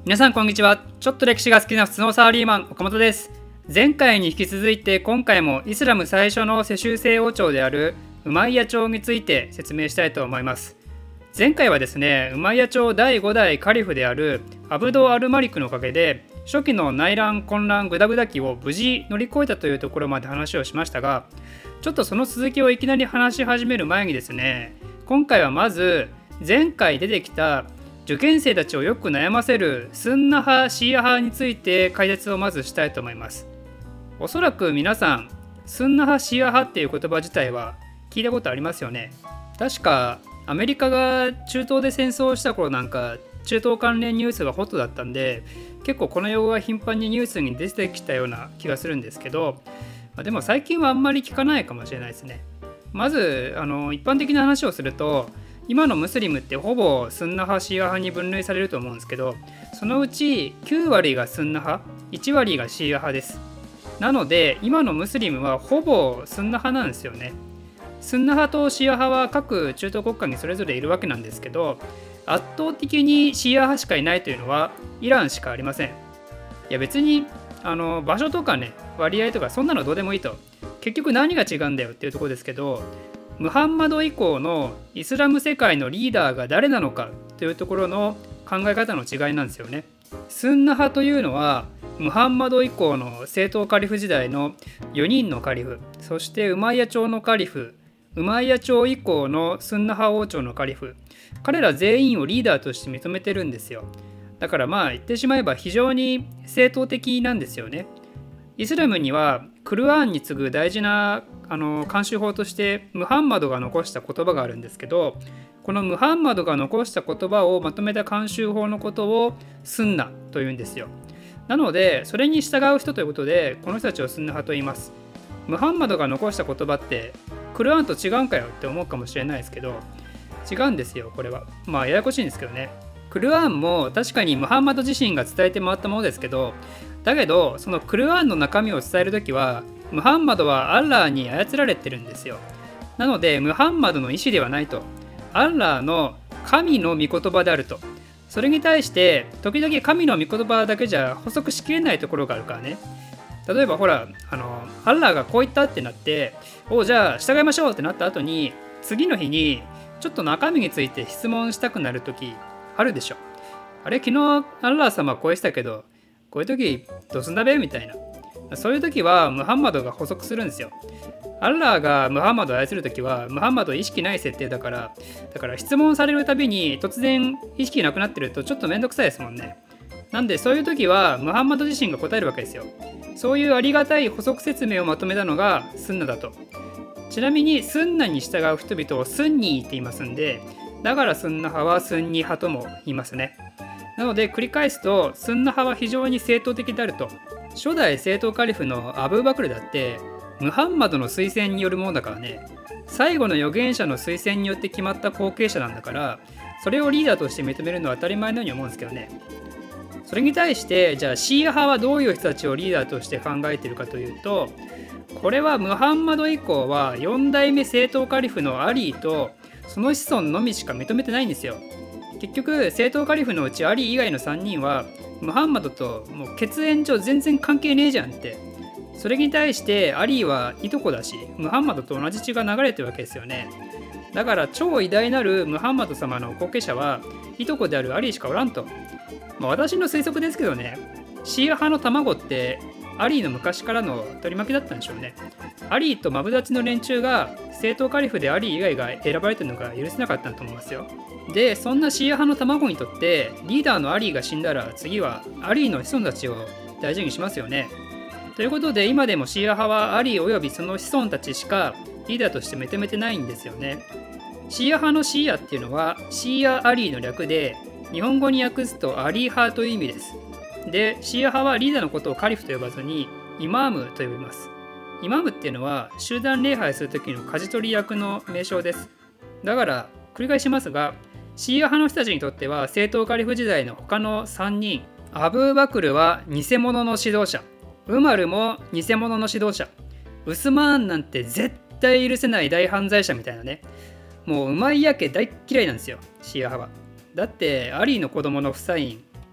皆さんこんにちは。ちょっと歴史が好きな普通のサラリーマン岡本です。前回に引き続いて今回もイスラム最初の世襲制王朝であるウマイヤ朝について説明したいと思います。前回はですね、ウマイヤ朝第5代カリフであるアブド・アルマリクのおかげで初期の内乱混乱グダグダ期を無事乗り越えたというところまで話をしましたが、ちょっとその続きをいきなり話し始める前にですね、今回はまず前回出てきた受験生たちをよく悩ませるスンナ派シーア派について解説をまずしたいと思います。おそらく皆さんスンナ派シーア派っていう言葉自体は聞いたことありますよね。確かアメリカが中東で戦争をした頃なんか中東関連ニュースがホットだったんで、結構この用語が頻繁にニュースに出てきたような気がするんですけど、でも最近はあんまり聞かないかもしれないですね。まず一般的な話をすると、今のムスリムってほぼスンナ派シーア派に分類されると思うんですけど、そのうち9割がスンナ派、1割がシーア派です。なので今のムスリムはほぼスンナ派なんですよね。スンナ派とシーア派は各中東国家にそれぞれいるわけなんですけど、圧倒的にシーア派しかいないというのはイランしかありません。いや別に場所とかね、割合とかそんなのどうでもいいと、結局何が違うんだよっていうところですけど、ムハンマド以降のイスラム世界のリーダーが誰なのかというところの考え方の違いなんですよね。スンナ派というのはムハンマド以降の正統カリフ時代の4人のカリフ、そしてウマイヤ朝のカリフ、ウマイヤ朝以降のスンナ派王朝のカリフ、彼ら全員をリーダーとして認めてるんですよ。だから言ってしまえば非常に正統的なんですよね。イスラムにはクルアーンに次ぐ大事な慣習法としてムハンマドが残した言葉があるんですけど、このムハンマドが残した言葉をまとめた慣習法のことをスンナというんですよ。なのでそれに従う人ということでこの人たちをスンナ派と言います。ムハンマドが残した言葉ってクルアーンと違うんかよって思うかもしれないですけど、違うんですよ。これはややこしいんですけどね。クルアーンも確かにムハンマド自身が伝えて回ったものですけど、だけどそのクルアーンの中身を伝えるときはムハンマドはアッラーに操られてるんですよ。なのでムハンマドの意思ではないと、アッラーの神の御言葉であると。それに対して時々神の御言葉だけじゃ補足しきれないところがあるからね。例えばほらアッラーがこう言ったってなって、じゃあ従いましょうってなった後に次の日にちょっと中身について質問したくなる時あるでしょ。あれ昨日アッラー様こうしたけどこういう時どうすんだべみたいな。そういう時はムハンマドが補足するんですよ。アッラーがムハンマドを操る時はムハンマド意識ない設定だから質問されるたびに突然意識なくなってるとちょっとめんどくさいですもんね。なんでそういう時はムハンマド自身が答えるわけですよ。そういうありがたい補足説明をまとめたのがスンナだと。ちなみにスンナに従う人々をスンニーって言いますんで、だからスンナ派はスンニ派とも言いますね。なので繰り返すとスンナ派は非常に正統的であると。初代正統カリフのアブーバクルだってムハンマドの推薦によるものだからね。最後の預言者の推薦によって決まった後継者なんだから、それをリーダーとして認めるのは当たり前のように思うんですけどね。それに対してじゃあシーア派はどういう人たちをリーダーとして考えているかというと、これはムハンマド以降は4代目正統カリフのアリーとその子孫のみしか認めてないんですよ。結局正統カリフのうちアリー以外の3人はムハンマドともう血縁上全然関係ねえじゃんって。それに対してアリーはいとこだしムハンマドと同じ血が流れてるわけですよね。だから超偉大なるムハンマド様の後継者はいとこであるアリーしかおらんと。私の推測ですけどね、シーア派の卵ってアリーの昔からの取り巻きだったんでしょうね。アリーとマブダチの連中が正統カリフでアリー以外が選ばれてるのが許せなかったと思いますよ。でそんなシーア派の卵にとってリーダーのアリーが死んだら次はアリーの子孫たちを大事にしますよね。ということで今でもシーア派はアリーおよびその子孫たちしかリーダーとして認めてないんですよね。シーア派のシーアっていうのはシーア・アリーの略で、日本語に訳すとアリー派という意味です。でシーア派はリーダーのことをカリフと呼ばずにイマームと呼びます。イマームっていうのは集団礼拝する時の舵取り役の名称です。だから繰り返しますが、シーア派の人たちにとっては正統カリフ時代の他の3人、アブーバクルは偽物の指導者、ウマルも偽物の指導者、ウスマーンなんて絶対許せない大犯罪者みたいなね。もうウマイヤ家大嫌いなんですよ、シーア派は。だってアリーの子供のフサイン、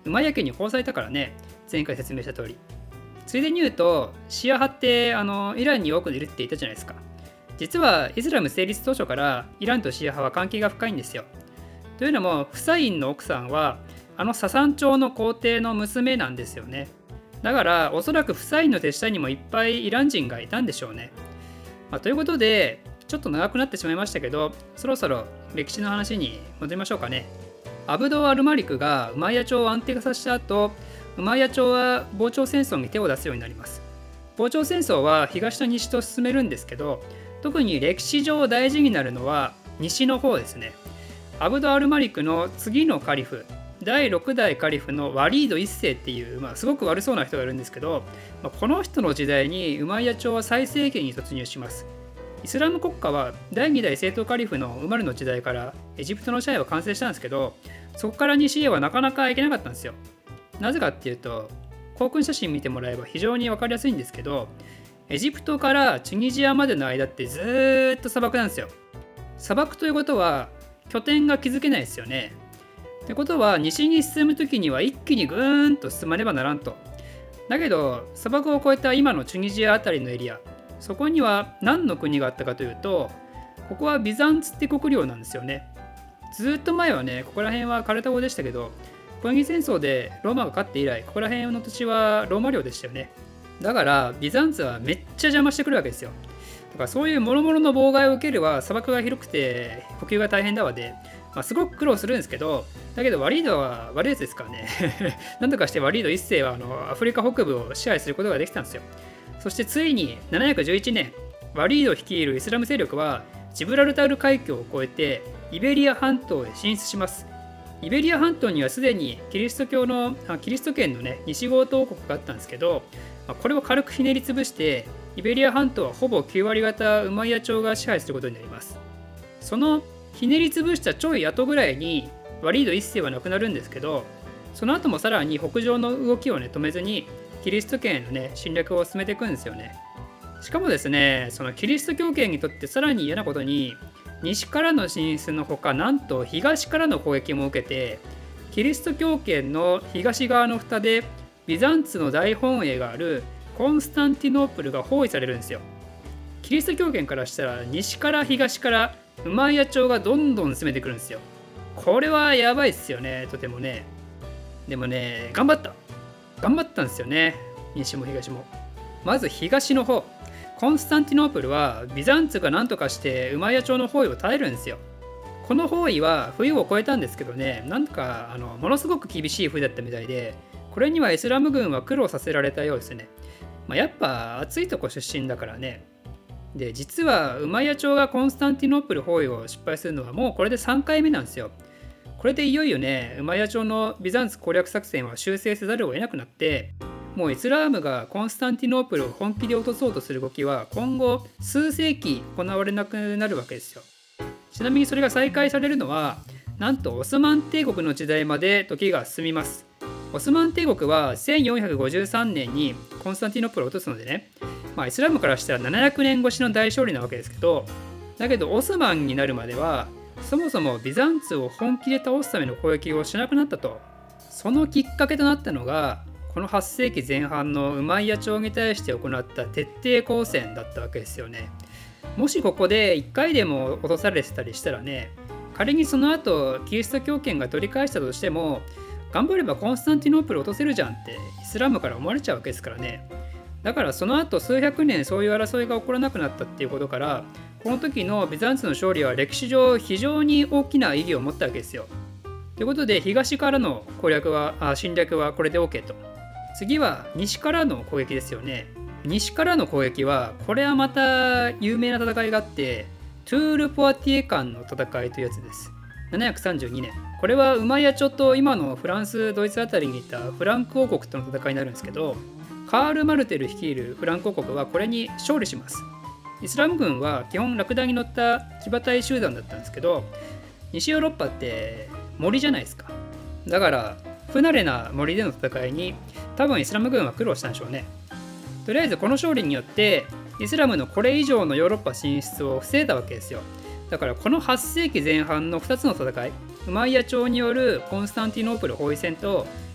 ウマイヤ家に包されたからね、前回説明した通り。ついでに言うと、シア派ってイランに多くいるって言ったじゃないですか。実はイスラム成立当初からイランとシア派は関係が深いんですよ。というのも、フサインの奥さんはササン朝の皇帝の娘なんですよね。だからおそらくフサインの手下にもいっぱいイラン人がいたんでしょうね。ということで、ちょっと長くなってしまいましたけど、そろそろ歴史の話に戻りましょうかね。アブド・アルマリクがウマイヤ朝を安定化させた後、ウマイヤ朝は防潮戦争に手を出すようになります。防潮戦争は東と西と進めるんですけど、特に歴史上大事になるのは西の方ですね。アブド・アルマリクの次のカリフ、第6代カリフのワリード1世っていう、すごく悪そうな人がいるんですけど、この人の時代にウマイヤ朝は最盛期に突入します。イスラム国家は第2代正統カリフのウマルの時代からエジプトの支配は完成したんですけど、そこから西へはなかなか行けなかったんですよ。なぜかっていうと、航空写真見てもらえば非常に分かりやすいんですけど、エジプトからチュニジアまでの間ってずーっと砂漠なんですよ。砂漠ということは拠点が築けないですよね。ってことは西に進むときには一気にぐーんと進まねばならんと。だけど砂漠を越えた今のチュニジアあたりのエリア、そこには何の国があったかというと、ここはビザンツ帝国領なんですよね。ずっと前はね、ここら辺はカルタゴでしたけど、ポエニ戦争でローマが勝って以来、ここら辺の土地はローマ領でしたよね。だからビザンツはめっちゃ邪魔してくるわけですよ。だからそういう諸々の妨害を受けるは砂漠が広くて補給が大変だわで、すごく苦労するんですけど、だけどワリードは悪いやつですからね。なんとかしてワリード1世はアフリカ北部を支配することができたんですよ。そしてついに711年、ワリード率いるイスラム勢力はジブラルタル海峡を越えてイベリア半島へ進出します。イベリア半島にはすでにキリスト圏のね、西ゴート王国があったんですけど、これを軽くひねり潰してイベリア半島はほぼ9割方ウマイヤ朝が支配することになります。そのひねり潰したちょい後ぐらいにワリード1世は亡くなるんですけど、その後もさらに北上の動きをね止めずにキリスト圏のね侵略を進めていくんですよね。しかもですね、そのキリスト教圏にとってさらに嫌なことに、西からの進出のほか、なんと東からの攻撃も受けて、キリスト教圏の東側の蓋でビザンツの大本営があるコンスタンティノープルが包囲されるんですよ。キリスト教圏からしたら西から東からウマイヤ朝がどんどん攻めてくるんですよ。これはやばいっすよね、とてもね。でもね、頑張ったんですよね、西も東も。まず東の方、コンスタンティノープルはビザンツが何とかしてウマイヤ朝の包囲を耐えるんですよ。この包囲は冬を越えたんですけどね、なんかものすごく厳しい冬だったみたいで、これにはイスラム軍は苦労させられたようですね。やっぱ暑いとこ出身だからね。で、実はウマイヤ朝がコンスタンティノープル包囲を失敗するのはもうこれで3回目なんですよ。これでいよいよね、ウマイヤ朝のビザンツ攻略作戦は修正せざるを得なくなって、もうイスラームがコンスタンティノープルを本気で落とそうとする動きは今後数世紀行われなくなるわけですよ。ちなみにそれが再開されるのはなんとオスマン帝国の時代まで時が進みます。オスマン帝国は1453年にコンスタンティノープルを落とすのでね、イスラムからしたら700年越しの大勝利なわけですけど、だけどオスマンになるまではそもそもビザンツを本気で倒すための攻撃をしなくなったと。そのきっかけとなったのがこの8世紀前半のウマイヤ朝に対して行った徹底抗戦だったわけですよね。もしここで1回でも落とされてたりしたらね、仮にその後キリスト教圏が取り返したとしても、頑張ればコンスタンティノープル落とせるじゃんってイスラムから思われちゃうわけですからね。だからその後数百年そういう争いが起こらなくなったっていうことから、この時のビザンツの勝利は歴史上非常に大きな意義を持ったわけですよ。ということで東からの侵略はこれで OK と。次は西からの攻撃ですよね。西からの攻撃はこれはまた有名な戦いがあって、トゥール・ポアティエ間の戦いというやつです。732年。これはウマイヤ朝と今のフランス・ドイツあたりにいたフランク王国との戦いになるんですけど、カール・マルテル率いるフランク王国はこれに勝利します。イスラム軍は基本ラクダに乗った騎馬隊集団だったんですけど、西ヨーロッパって森じゃないですか。だから不慣れな森での戦いに多分イスラム軍は苦労したんでしょうね。とりあえずこの勝利によってイスラムのこれ以上のヨーロッパ進出を防いだわけですよ。だからこの8世紀前半の2つの戦い、ウマイヤ朝によるコンスタンティノープル包囲戦と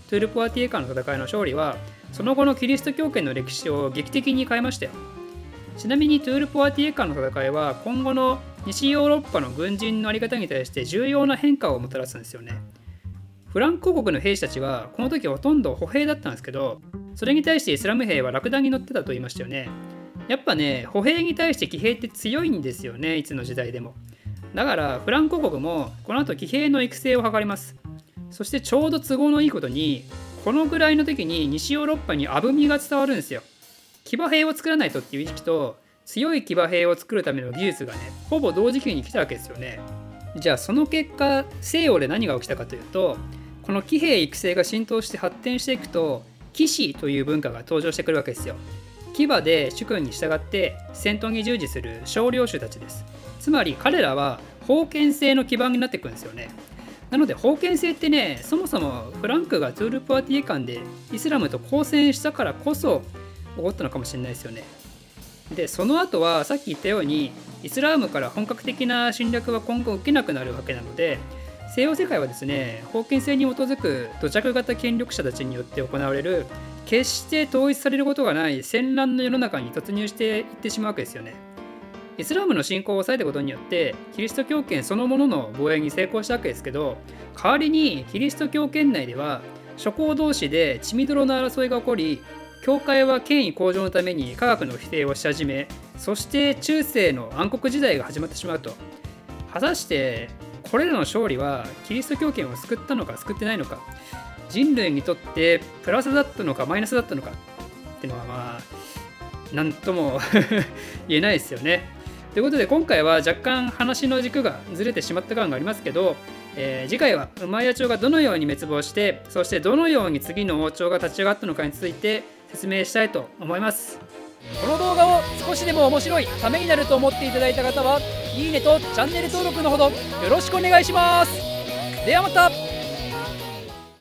トゥールポワティエ間の戦いの勝利はその後のキリスト教圏の歴史を劇的に変えましたよ。ちなみにトゥールポワティエ間の戦いは今後の西ヨーロッパの軍人の在り方に対して重要な変化をもたらすんですよね。フランク王国の兵士たちはこの時ほとんど歩兵だったんですけど、それに対してイスラム兵はラクダに乗ってたと言いましたよね。やっぱね、歩兵に対して騎兵って強いんですよね、いつの時代でも。だからフランク王国もこの後騎兵の育成を図ります。そしてちょうど都合のいいことに、このぐらいの時に西ヨーロッパにあぶみが伝わるんですよ。騎馬兵を作らないとっていう意識と、強い騎馬兵を作るための技術がね、ほぼ同時期に来たわけですよね。じゃあその結果、西洋で何が起きたかというと、この騎兵育成が浸透して発展していくと、騎士という文化が登場してくるわけですよ。騎馬で主君に従って戦闘に従事する少領主たちです。つまり彼らは封建制の基盤になっていくんですよね。なので封建制ってね、そもそもフランクがトゥールポワティエ間でイスラムと交戦したからこそ起こったのかもしれないですよね。で、その後はさっき言ったようにイスラムから本格的な侵略は今後受けなくなるわけなので、西洋世界はですね、封建制に基づく土着型権力者たちによって行われる決して統一されることがない戦乱の世の中に突入していってしまうわけですよね。イスラムの信仰を抑えたことによってキリスト教圏そのものの防衛に成功したわけですけど、代わりにキリスト教圏内では諸侯同士で血みどろの争いが起こり、教会は権威向上のために科学の否定をし始め、そして中世の暗黒時代が始まってしまうと。果たしてこれらの勝利はキリスト教圏を救ったのか救ってないのか、人類にとってプラスだったのかマイナスだったのかっていうのは何とも言えないですよね。ということで今回は若干話の軸がずれてしまった感がありますけど、次回はウマイヤ朝がどのように滅亡して、そしてどのように次の王朝が立ち上がったのかについて説明したいと思います。 この動画を少しでも面白い、ためになると思っていただいた方は、いいねとチャンネル登録のほどよろしくお願いします。ではまた。